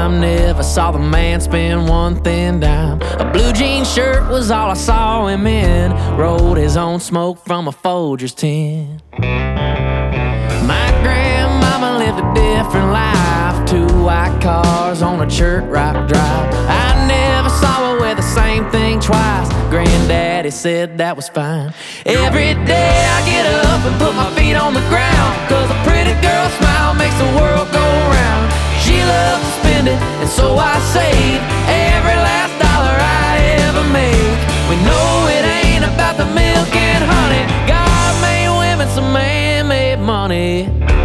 time, never saw the man spend one thin dime. A blue jean shirt was all I saw him in. Rolled his own smoke from a Folgers tin. My grandmama lived a different life. 2 white cars on a church rock drive. I never saw her wear the same thing twice. Granddaddy said that was fine. Every day I get up and put my feet on the ground, 'cause a pretty girl smile makes the world go round. She loves to spend it, and so I save every last dollar I ever make. We know it ain't about the milk and honey. God made women some man-made money.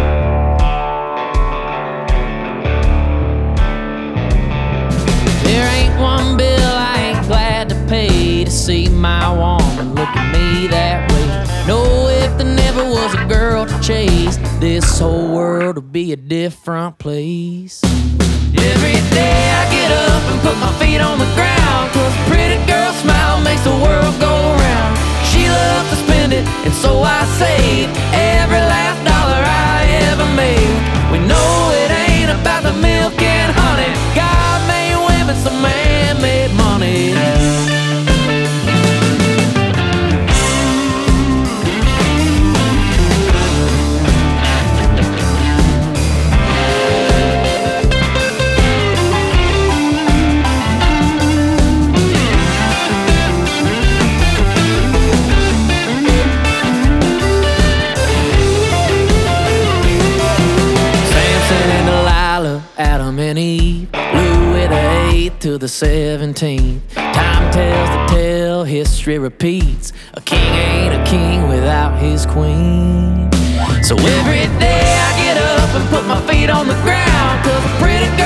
There ain't one bill I ain't glad to pay to see my woman look at me that way. No, if there never was a girl to chase, this whole world would be a different place. Every day I get up and put my feet on the ground, 'cause a pretty girl smile makes the world go round. She loves to spend it, and so I save every last dollar I ever made. We know it ain't about the milk and honey. God made women some man-made money. Adam and Eve, Louis the 8th to the 17th. Time tells the tale, history repeats. A king ain't a king without his queen. So every day I get up and put my feet on the ground, 'cause a pretty